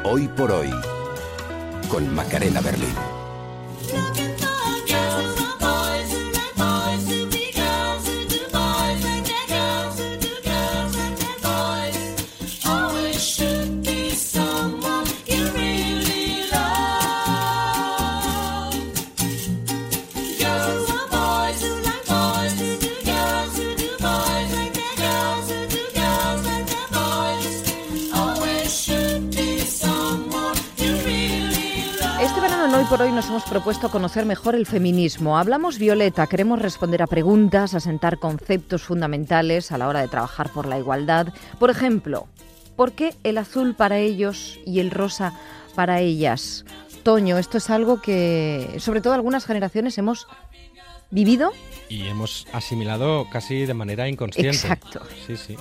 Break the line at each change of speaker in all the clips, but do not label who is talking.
Hoy por hoy, con Macarena Berlín.
Hoy por hoy nos hemos propuesto conocer mejor el feminismo. Hablamos violeta, queremos responder a preguntas, asentar conceptos fundamentales a la hora de trabajar por la igualdad. Por ejemplo, ¿por qué el azul para ellos y el rosa para ellas? Toño, esto es algo que, sobre todo algunas generaciones, hemos vivido
y hemos asimilado casi de manera inconsciente.
Exacto.
Sí.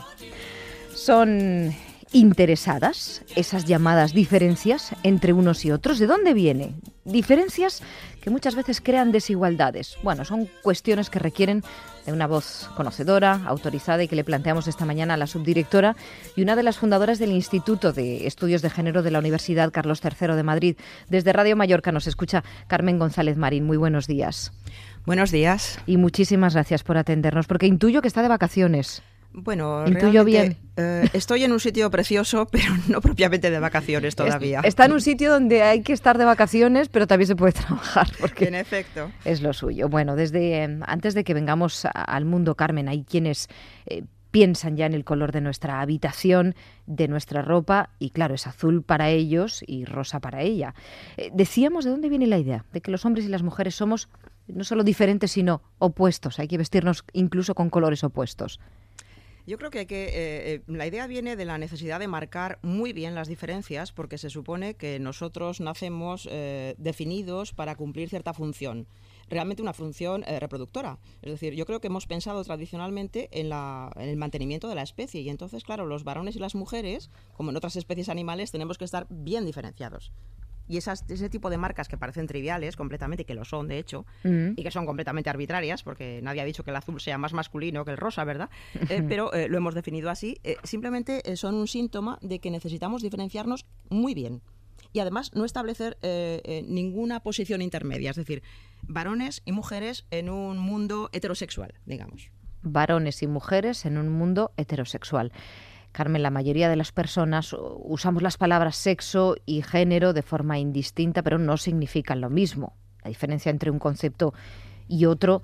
Son interesadas esas llamadas diferencias entre unos y otros. ¿De dónde viene? Diferencias que muchas veces crean desigualdades. Bueno, son cuestiones que requieren de una voz conocedora, autorizada y que le planteamos esta mañana a la subdirectora y una de las fundadoras del Instituto de Estudios de Género de la Universidad Carlos III de Madrid. Desde Radio Mallorca nos escucha Carmen González Marín. Muy buenos días.
Buenos días.
Y muchísimas gracias por atendernos, porque intuyo que está de vacaciones.
Bueno,
intuyo bien.
Estoy en un sitio precioso, pero no propiamente de vacaciones todavía.
Está en un sitio donde hay que estar de vacaciones, pero también se puede trabajar. Porque
en efecto.
Es lo suyo. Bueno, desde antes de que vengamos al mundo, Carmen, hay quienes piensan ya en el color de nuestra habitación, de nuestra ropa, y claro, es azul para ellos y rosa para ella. Decíamos, ¿de dónde viene la idea? De que los hombres y las mujeres somos no solo diferentes, sino opuestos. Hay que vestirnos incluso con colores opuestos.
Yo creo que la idea viene de la necesidad de marcar muy bien las diferencias, porque se supone que nosotros nacemos definidos para cumplir cierta función, realmente una función reproductora. Es decir, yo creo que hemos pensado tradicionalmente en el mantenimiento de la especie, y entonces, claro, los varones y las mujeres, como en otras especies animales, tenemos que estar bien diferenciados. Y ese tipo de marcas que parecen triviales completamente, y que lo son de hecho, y que son completamente arbitrarias, porque nadie ha dicho que el azul sea más masculino que el rosa, ¿verdad? Pero lo hemos definido así. Simplemente son un síntoma de que necesitamos diferenciarnos muy bien. Y además no establecer ninguna posición intermedia, es decir, varones y mujeres en un mundo heterosexual, digamos.
Varones y mujeres en un mundo heterosexual. Carmen, la mayoría de las personas usamos las palabras sexo y género de forma indistinta, pero no significan lo mismo. La diferencia entre un concepto y otro,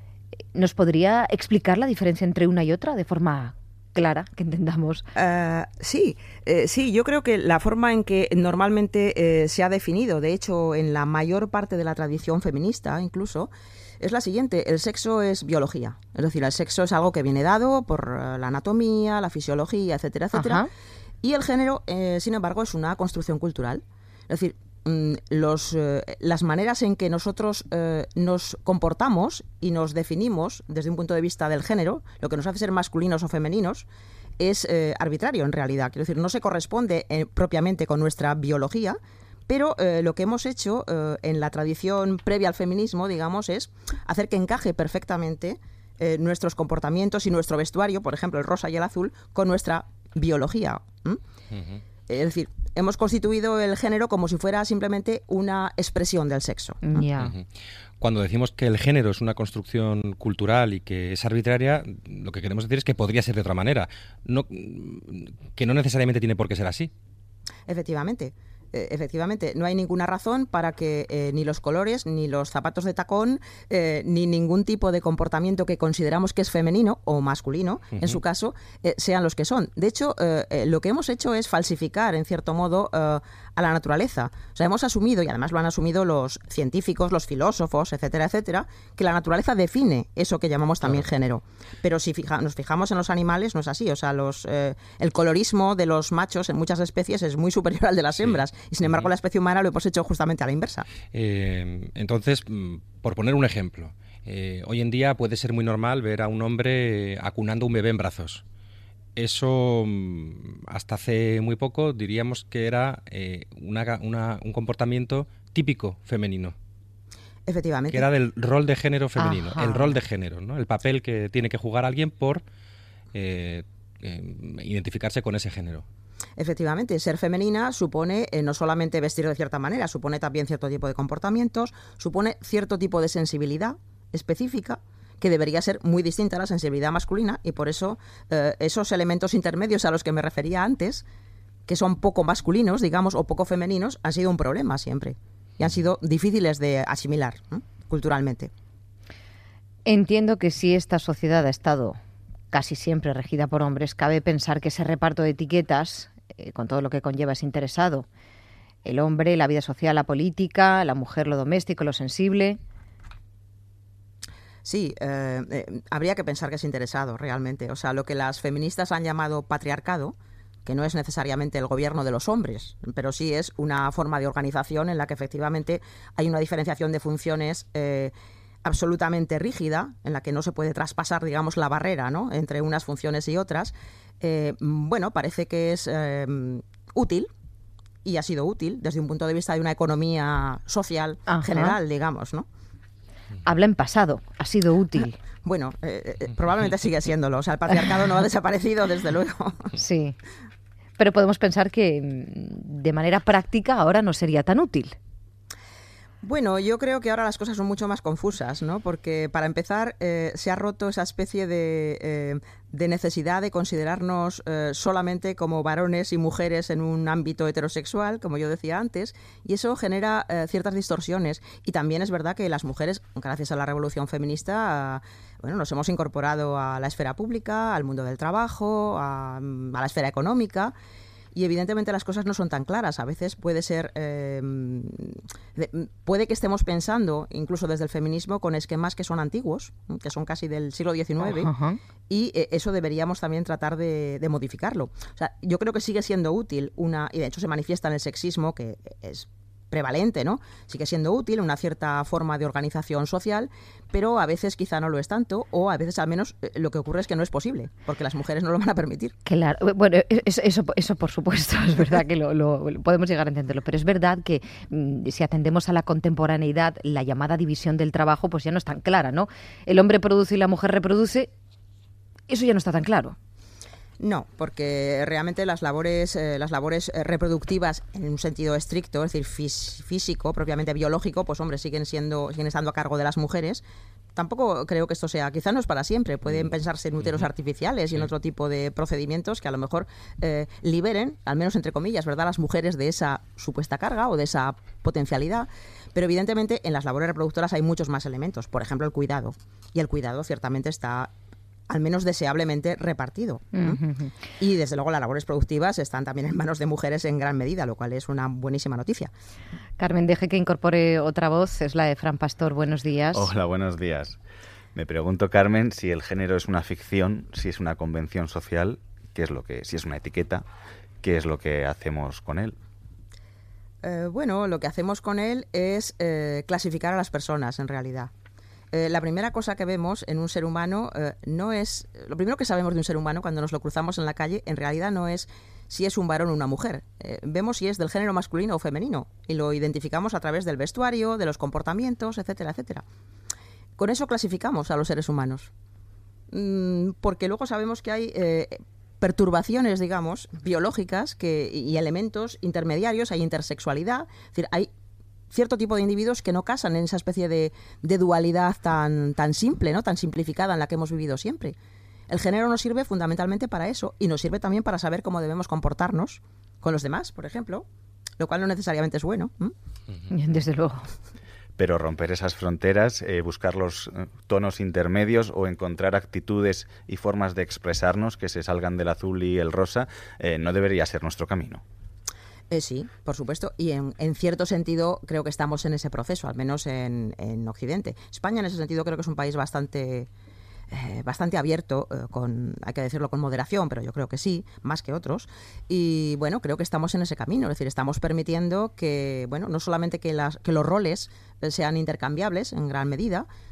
¿nos podría explicar la diferencia entre una y otra de forma clara, que entendamos?
Sí, yo creo que la forma en que normalmente se ha definido, de hecho, en la mayor parte de la tradición feminista incluso, es la siguiente: el sexo es biología. Es decir, el sexo es algo que viene dado por la anatomía, la fisiología, etcétera, etcétera. Ajá. Y el género, sin embargo, es una construcción cultural. Es decir, las maneras en que nosotros nos comportamos y nos definimos desde un punto de vista del género, lo que nos hace ser masculinos o femeninos, es arbitrario en realidad. Quiero decir, no se corresponde propiamente con nuestra biología, pero lo que hemos hecho en la tradición previa al feminismo, digamos, es hacer que encaje perfectamente nuestros comportamientos y nuestro vestuario, por ejemplo, el rosa y el azul, con nuestra biología. Uh-huh. Es decir, hemos constituido el género como si fuera simplemente una expresión del sexo.
Yeah.
Uh-huh. Cuando decimos que el género es una construcción cultural y que es arbitraria, lo que queremos decir es que podría ser de otra manera, que no necesariamente tiene por qué ser así.
Efectivamente, no hay ninguna razón para que ni los colores, ni los zapatos de tacón, ni ningún tipo de comportamiento que consideramos que es femenino o masculino, uh-huh, en su caso, sean los que son. De hecho, lo que hemos hecho es falsificar, en cierto modo, a la naturaleza. O sea, hemos asumido, y además lo han asumido los científicos, los filósofos, etcétera, etcétera, que la naturaleza define eso que llamamos también género. Pero si nos fijamos en los animales, no es así. O sea, el colorismo de los machos en muchas especies es muy superior al de las hembras. Y sin embargo, la especie humana lo hemos hecho justamente a la inversa.
Entonces, por poner un ejemplo, hoy en día puede ser muy normal ver a un hombre acunando un bebé en brazos. Eso, hasta hace muy poco, diríamos que era un comportamiento típico femenino.
Efectivamente.
Que era del rol de género femenino.
Ajá.
El rol de género, ¿no? El papel que tiene que jugar alguien por identificarse con ese género.
Efectivamente, ser femenina supone no solamente vestir de cierta manera, supone también cierto tipo de comportamientos, supone cierto tipo de sensibilidad específica que debería ser muy distinta a la sensibilidad masculina, y por eso esos elementos intermedios a los que me refería antes, que son poco masculinos, digamos, o poco femeninos, han sido un problema siempre y han sido difíciles de asimilar, ¿no?, culturalmente.
Entiendo que si esta sociedad ha estado casi siempre regida por hombres, cabe pensar que ese reparto de etiquetas, con todo lo que conlleva, es interesado. El hombre, la vida social, la política; la mujer, lo doméstico, lo sensible.
Sí, habría que pensar que es interesado realmente. O sea, lo que las feministas han llamado patriarcado, que no es necesariamente el gobierno de los hombres, pero sí es una forma de organización en la que efectivamente hay una diferenciación de funciones absolutamente rígida, en la que no se puede traspasar, digamos, la barrera, ¿no?, entre unas funciones y otras. Bueno, parece que es útil, y ha sido útil desde un punto de vista de una economía social general, digamos, ¿no?
Habla en pasado, ha sido útil.
Bueno, probablemente sigue siéndolo. O sea, el patriarcado no ha desaparecido, desde luego.
Sí, pero podemos pensar que de manera práctica ahora no sería tan útil.
Bueno, yo creo que ahora las cosas son mucho más confusas, ¿no? Porque, para empezar, se ha roto esa especie de necesidad de considerarnos solamente como varones y mujeres en un ámbito heterosexual, como yo decía antes, y eso genera ciertas distorsiones. Y también es verdad que las mujeres, gracias a la revolución feminista, bueno, nos hemos incorporado a la esfera pública, al mundo del trabajo, a la esfera económica. Y evidentemente las cosas no son tan claras. A veces puede ser, puede que estemos pensando, incluso desde el feminismo, con esquemas que son antiguos, que son casi del siglo XIX, y eso deberíamos también tratar de modificarlo. O sea, yo creo que sigue siendo útil y de hecho se manifiesta en el sexismo, que es prevalente, ¿no? Sigue siendo útil una cierta forma de organización social, pero a veces quizá no lo es tanto, o a veces al menos lo que ocurre es que no es posible, porque las mujeres no lo van a permitir.
Claro, bueno, eso por supuesto, es verdad que lo podemos llegar a entenderlo, pero es verdad que si atendemos a la contemporaneidad, la llamada división del trabajo pues ya no es tan clara, ¿no? El hombre produce y la mujer reproduce, eso ya no está tan claro.
No, porque realmente las labores reproductivas en un sentido estricto, es decir, físico, propiamente biológico, pues hombre, siguen estando a cargo de las mujeres. Tampoco creo que esto sea, quizá no es para siempre, pueden pensarse en úteros artificiales y en otro tipo de procedimientos que a lo mejor liberen, al menos entre comillas, ¿verdad?, las mujeres de esa supuesta carga o de esa potencialidad. Pero evidentemente en las labores reproductoras hay muchos más elementos, por ejemplo el cuidado, y el cuidado ciertamente está al menos deseablemente repartido. Y desde luego las labores productivas están también en manos de mujeres en gran medida, lo cual es una buenísima noticia.
Carmen, deje que incorpore otra voz, es la de Fran Pastor. Buenos días.
Hola, buenos días. Me pregunto, Carmen, si el género es una ficción, si es una convención social, si es una etiqueta, ¿qué es lo que hacemos con él?
Bueno, lo que hacemos con él es clasificar a las personas, en realidad. La primera cosa que vemos en un ser humano no es... Lo primero que sabemos de un ser humano cuando nos lo cruzamos en la calle, en realidad no es si es un varón o una mujer. Vemos si es del género masculino o femenino y lo identificamos a través del vestuario, de los comportamientos, etcétera, etcétera. Con eso clasificamos a los seres humanos. Porque luego sabemos que hay perturbaciones, digamos, biológicas y elementos intermediarios, hay intersexualidad, es decir, hay cierto tipo de individuos que no casan en esa especie de dualidad tan simple, ¿no?, tan simplificada en la que hemos vivido siempre. El género nos sirve fundamentalmente para eso, y nos sirve también para saber cómo debemos comportarnos con los demás, por ejemplo, lo cual no necesariamente es bueno.
Desde luego.
Pero romper esas fronteras, buscar los tonos intermedios o encontrar actitudes y formas de expresarnos que se salgan del azul y el rosa, no debería ser nuestro camino.
Sí, por supuesto, y en cierto sentido creo que estamos en ese proceso, al menos en Occidente. España en ese sentido creo que es un país bastante abierto, hay que decirlo con moderación, pero yo creo que sí, más que otros. Y bueno, creo que estamos en ese camino, es decir, estamos permitiendo que, bueno, no solamente que los roles sean intercambiables en gran medida,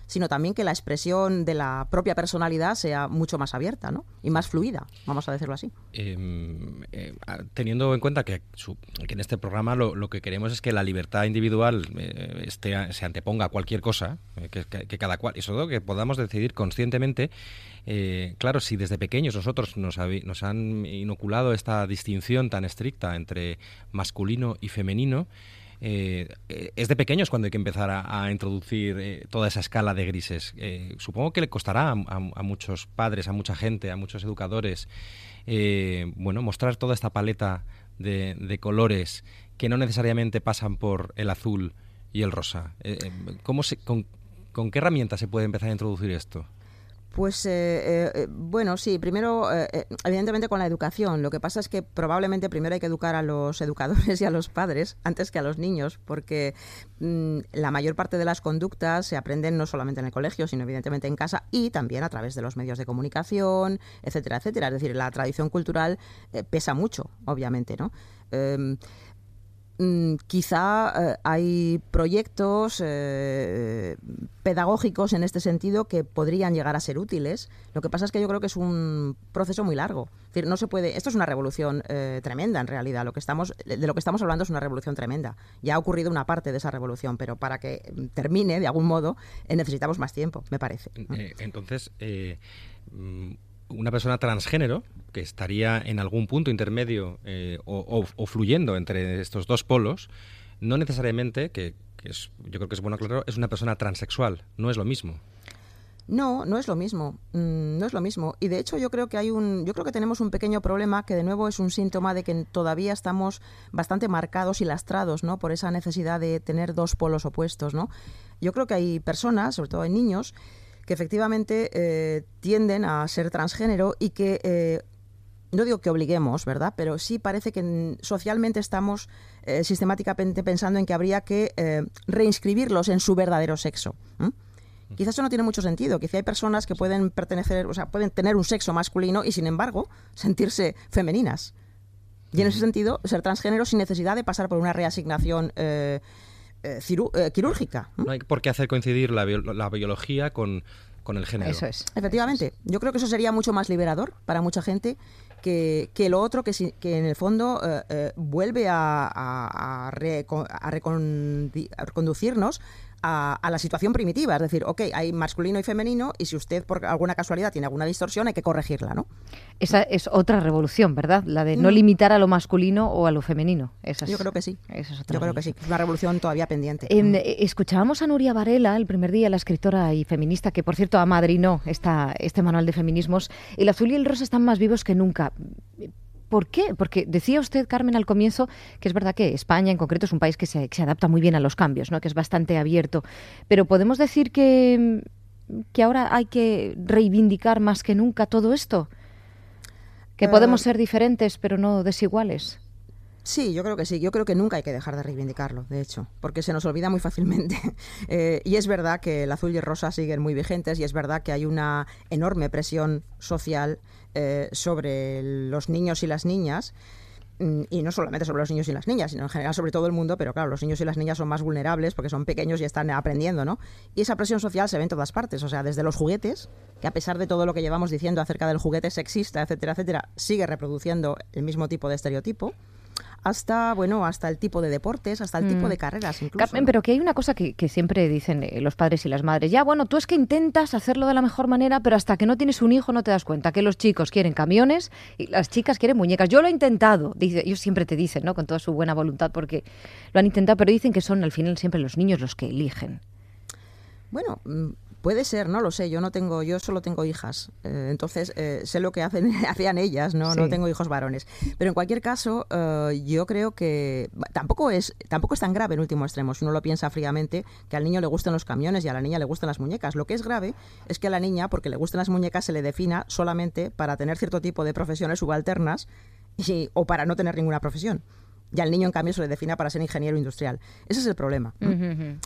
sino también que la expresión de la propia personalidad sea mucho más abierta, ¿no? Y más fluida, vamos a decirlo así.
Teniendo en cuenta que en este programa lo que queremos es que la libertad individual se anteponga a cualquier cosa, que cada cual, y sobre todo que podamos decidir conscientemente. Claro, si desde pequeños nosotros nos han inoculado esta distinción tan estricta entre masculino y femenino, es de pequeños cuando hay que empezar a introducir toda esa escala de grises. Supongo que le costará a muchos padres, a mucha gente, a muchos educadores, mostrar toda esta paleta de colores que no necesariamente pasan por el azul y el rosa. ¿Con qué herramientas se puede empezar a introducir esto?
Pues bueno, sí, primero evidentemente con la educación. Lo que pasa es que probablemente primero hay que educar a los educadores y a los padres antes que a los niños, porque la mayor parte de las conductas se aprenden no solamente en el colegio, sino evidentemente en casa y también a través de los medios de comunicación, etcétera, etcétera. Es decir, la tradición cultural pesa mucho, obviamente, ¿no? Quizá hay proyectos pedagógicos en este sentido que podrían llegar a ser útiles. Lo que pasa es que yo creo que es un proceso muy largo. Es decir, no se puede. Esto es una revolución tremenda, en realidad. De lo que estamos hablando es una revolución tremenda. Ya ha ocurrido una parte de esa revolución, pero para que termine de algún modo necesitamos más tiempo, me parece.
Entonces, una persona transgénero que estaría en algún punto intermedio o fluyendo entre estos dos polos, no necesariamente, yo creo que es bueno aclarar, es una persona transexual, no es lo mismo.
No es lo mismo, no es lo mismo. Y de hecho yo creo que tenemos un pequeño problema que de nuevo es un síntoma de que todavía estamos bastante marcados y lastrados, ¿no?, por esa necesidad de tener dos polos opuestos, ¿no? Yo creo que hay personas, sobre todo hay niños, que efectivamente tienden a ser transgénero y que, no digo que obliguemos, ¿verdad?, pero sí parece que socialmente estamos sistemáticamente pensando en que habría que reinscribirlos en su verdadero sexo. Quizás eso no tiene mucho sentido. Quizá hay personas que pueden pueden tener un sexo masculino y, sin embargo, sentirse femeninas. Y en ese sentido, ser transgénero sin necesidad de pasar por una reasignación quirúrgica.
No hay por qué hacer coincidir la biología con el género.
Eso es.
Efectivamente. Yo creo que eso sería mucho más liberador para mucha gente que lo otro, que en el fondo vuelve a reconducirnos a la situación primitiva. Es decir, ok, hay masculino y femenino y si usted por alguna casualidad tiene alguna distorsión hay que corregirla, ¿no?
Esa es otra revolución, ¿verdad? La de no limitar a lo masculino o a lo femenino.
Yo creo que sí.
Yo
creo que sí. Es una revolución todavía pendiente.
Escuchábamos a Nuria Varela el primer día, la escritora y feminista, que por cierto amadrinó este manual de feminismos. El azul y el rosa están más vivos que nunca. ¿Por qué? Porque decía usted, Carmen, al comienzo que es verdad que España en concreto es un país que se adapta muy bien a los cambios, ¿no?, que es bastante abierto. Pero ¿podemos decir que ahora hay que reivindicar más que nunca todo esto? ¿Que podemos ser diferentes pero no desiguales?
Sí, yo creo que sí. Yo creo que nunca hay que dejar de reivindicarlo, de hecho, porque se nos olvida muy fácilmente. Y es verdad que el azul y el rosa siguen muy vigentes y es verdad que hay una enorme presión social sobre los niños y las niñas. Y no solamente sobre los niños y las niñas, sino en general sobre todo el mundo, pero claro, los niños y las niñas son más vulnerables porque son pequeños y están aprendiendo, ¿no? Y esa presión social se ve en todas partes, o sea, desde los juguetes, que a pesar de todo lo que llevamos diciendo acerca del juguete sexista, etcétera, etcétera, sigue reproduciendo el mismo tipo de estereotipo, hasta el tipo de deportes, hasta el tipo de carreras incluso.
Carmen, pero que hay una cosa que siempre dicen los padres y las madres. Ya, bueno, tú es que intentas hacerlo de la mejor manera, pero hasta que no tienes un hijo no te das cuenta que los chicos quieren camiones y las chicas quieren muñecas. Yo lo he intentado, ellos siempre te dicen, ¿no?, con toda su buena voluntad, porque lo han intentado, pero dicen que son al final siempre los niños los que eligen.
Bueno, puede ser, no lo sé, yo solo tengo hijas, entonces sé lo que hacían ellas, ¿no? Sí. No tengo hijos varones. Pero en cualquier caso, yo creo que tampoco es tan grave en último extremo, si uno lo piensa fríamente, que al niño le gusten los camiones y a la niña le gustan las muñecas. Lo que es grave es que a la niña, porque le gusten las muñecas, se le defina solamente para tener cierto tipo de profesiones subalternas o para no tener ninguna profesión. Y al niño, en cambio, se le defina para ser ingeniero industrial. Ese es el problema.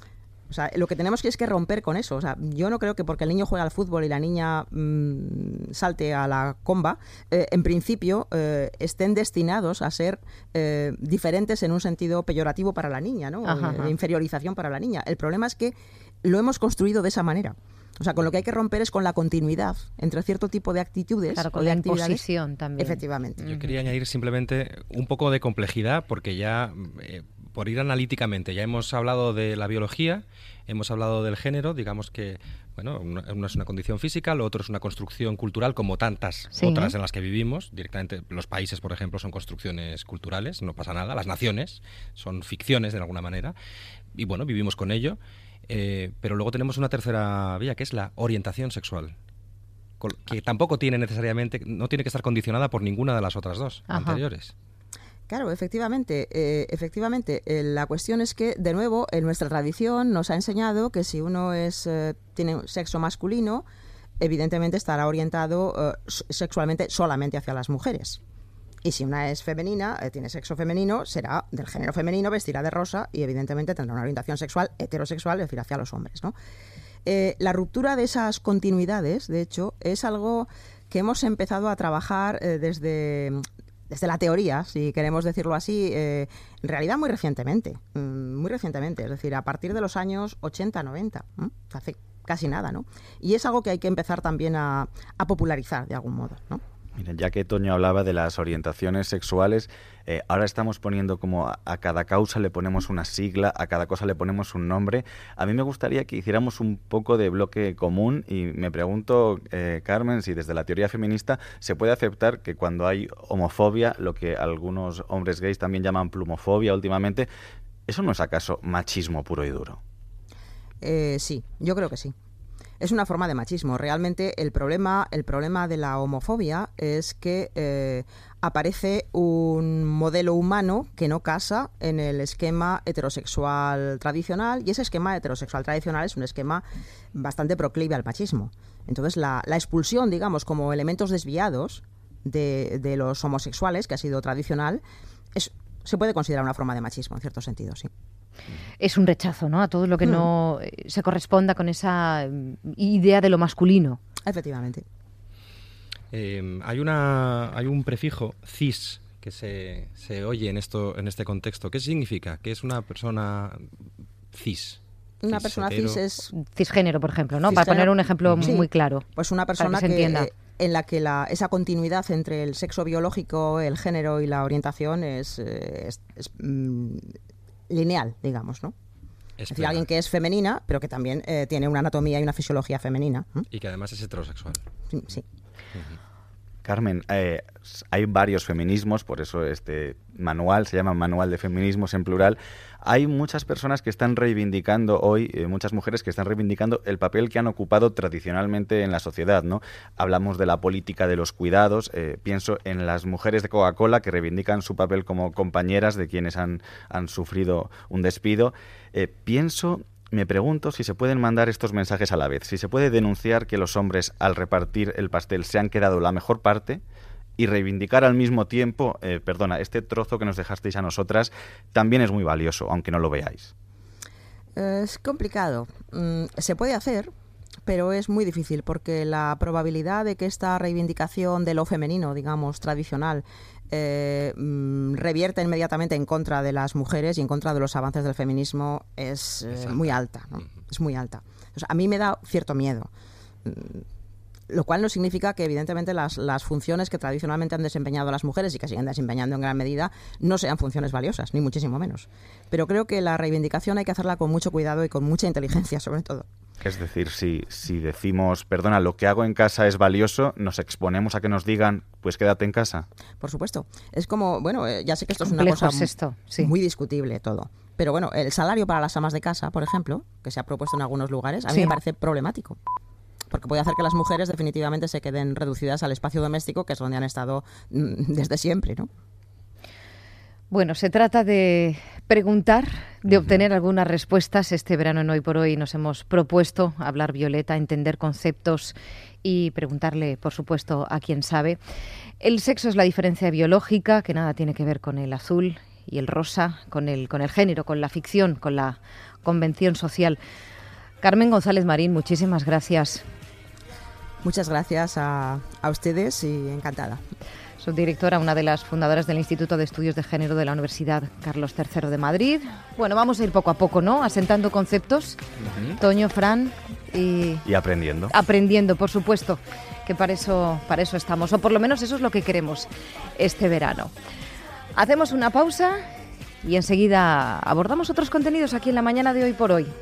O sea, lo que tenemos que es que romper con eso. O sea, yo no creo que porque el niño juega al fútbol y la niña salte a la comba, en principio estén destinados a ser diferentes en un sentido peyorativo para la niña, ¿no? De inferiorización para la niña. El problema es que lo hemos construido de esa manera. O sea, con lo que hay que romper es con la continuidad entre cierto tipo de actitudes.
Claro, con
o de
la
actividades.
imposición también.
Efectivamente.
Yo quería añadir simplemente un poco de complejidad, porque ya, por ir analíticamente, ya hemos hablado de la biología, hemos hablado del género, digamos que, bueno, uno es una condición física, lo otro es una construcción cultural, como tantas otras en las que vivimos. Directamente, los países, por ejemplo, son construcciones culturales, no pasa nada. Las naciones son ficciones, de alguna manera, y bueno, vivimos con ello. Pero luego tenemos una tercera vía, que es la orientación sexual, que tampoco tiene necesariamente, no tiene que estar condicionada por ninguna de las otras dos anteriores.
Claro, efectivamente. La cuestión es que, de nuevo, en nuestra tradición nos ha enseñado que si uno tiene un sexo masculino, evidentemente estará orientado sexualmente solamente hacia las mujeres. Y si una es femenina, tiene sexo femenino, será del género femenino, vestirá de rosa y evidentemente tendrá una orientación sexual heterosexual, es decir, hacia los hombres, ¿no? La ruptura de esas continuidades, de hecho, es algo que hemos empezado a trabajar desde la teoría, si queremos decirlo así, en realidad muy recientemente, es decir, a partir de los años 80-90, hace casi nada, ¿no? Y es algo que hay que empezar también a popularizar de algún modo, ¿no?
Mira, ya que Toño hablaba de las orientaciones sexuales, ahora estamos poniendo como a cada causa le ponemos una sigla, a cada cosa le ponemos un nombre. A mí me gustaría que hiciéramos un poco de bloque común y me pregunto, Carmen, si desde la teoría feminista se puede aceptar que cuando hay homofobia, lo que algunos hombres gays también llaman plumofobia últimamente, ¿eso no es acaso machismo puro y duro?
Sí, yo creo que sí. Es una forma de machismo. Realmente el problema de la homofobia es que aparece un modelo humano que no casa en el esquema heterosexual tradicional, y ese esquema heterosexual tradicional es un esquema bastante proclive al machismo. Entonces la expulsión, digamos, como elementos desviados de los homosexuales, que ha sido tradicional, se puede considerar una forma de machismo, en cierto sentido, sí.
Es un rechazo, ¿no?, a todo lo que no se corresponda con esa idea de lo masculino.
Efectivamente.
Hay un prefijo cis que se oye en este contexto. ¿Qué significa? ¿Qué es una persona cis?
Una persona cis es
cisgénero, por ejemplo, ¿no?
Cisgénero,
para poner un ejemplo
sí,
muy claro.
Pues una persona en la que esa continuidad entre el sexo biológico, el género y la orientación es lineal, digamos, ¿no? Es decir, alguien que es femenina, pero que también tiene una anatomía y una fisiología femenina.
Y que además es heterosexual.
Sí.
Carmen, hay varios feminismos, por eso este manual se llama Manual de Feminismos en plural. Hay muchas personas que están reivindicando hoy, muchas mujeres que están reivindicando el papel que han ocupado tradicionalmente en la sociedad, ¿no? Hablamos de la política de los cuidados, pienso en las mujeres de Coca-Cola que reivindican su papel como compañeras de quienes han sufrido un despido. Me pregunto si se pueden mandar estos mensajes a la vez, si se puede denunciar que los hombres al repartir el pastel se han quedado la mejor parte y reivindicar al mismo tiempo, este trozo que nos dejasteis a nosotras también es muy valioso, aunque no lo veáis.
Es complicado. Se puede hacer, pero es muy difícil porque la probabilidad de que esta reivindicación de lo femenino, digamos, tradicional, revierta inmediatamente en contra de las mujeres y en contra de los avances del feminismo es muy alta, ¿no? Es muy alta. Entonces, a mí me da cierto miedo. Lo cual no significa que, evidentemente, las funciones que tradicionalmente han desempeñado las mujeres y que siguen desempeñando en gran medida no sean funciones valiosas, ni muchísimo menos. Pero creo que la reivindicación hay que hacerla con mucho cuidado y con mucha inteligencia, sobre todo.
Es decir, si decimos, lo que hago en casa es valioso, nos exponemos a que nos digan, pues quédate en casa.
Por supuesto. Es como, ya sé que esto es una cosa muy discutible todo. Pero el salario para las amas de casa, por ejemplo, que se ha propuesto en algunos lugares, a mí me parece problemático. Porque puede hacer que las mujeres definitivamente se queden reducidas al espacio doméstico, que es donde han estado desde siempre, ¿no?
Bueno, se trata de preguntar, de obtener algunas respuestas. Este verano en Hoy por Hoy nos hemos propuesto hablar, Violeta, entender conceptos y preguntarle, por supuesto, a quien sabe. El sexo es la diferencia biológica, que nada tiene que ver con el azul y el rosa con el género, con la ficción, con la convención social. Carmen González Marín, muchísimas gracias.
Muchas gracias a ustedes y encantada.
Subdirectora, una de las fundadoras del Instituto de Estudios de Género de la Universidad Carlos III de Madrid. Bueno, vamos a ir poco a poco, ¿no? Asentando conceptos. Toño, Fran y
aprendiendo.
Aprendiendo, por supuesto, que para eso estamos, o por lo menos eso es lo que queremos este verano. Hacemos una pausa y enseguida abordamos otros contenidos aquí en la mañana de Hoy por Hoy.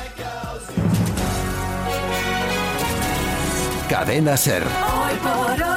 Cadena SER.
Hoy por hoy.